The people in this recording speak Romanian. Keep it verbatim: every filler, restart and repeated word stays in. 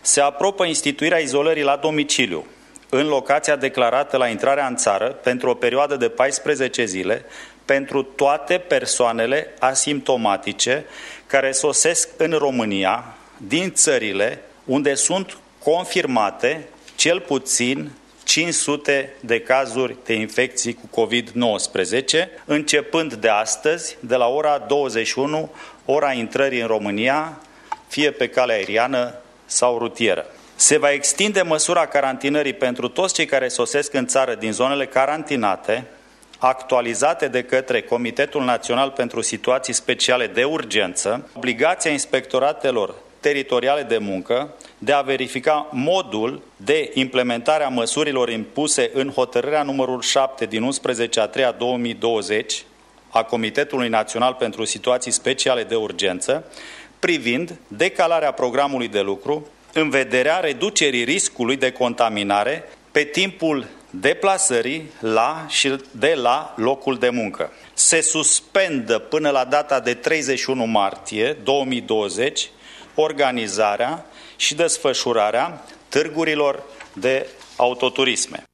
Se aprobă instituirea izolării la domiciliu, în locația declarată la intrarea în țară, pentru o perioadă de paisprezece zile, pentru toate persoanele asimptomatice care sosesc în România din țările unde sunt confirmate cel puțin cinci sute de cazuri de infecții cu covid nouăsprezece, începând de astăzi, de la ora douăzeci și unu, ora intrării în România, fie pe cale aeriană sau rutieră. Se va extinde măsura carantinării pentru toți cei care sosesc în țară din zonele carantinate, actualizate de către Comitetul Național pentru Situații Speciale de Urgență, obligația inspectoratelor teritoriale de muncă de a verifica modul de implementare a măsurilor impuse în hotărârea numărul șapte din unsprezece a treia două mii douăzeci a Comitetului Național pentru Situații Speciale de Urgență, privind decalarea programului de lucru în vederea reducerii riscului de contaminare pe timpul deplasării la și de la locul de muncă. Se suspendă până la data de treizeci și unu martie două mii douăzeci organizarea și desfășurarea târgurilor de autoturisme.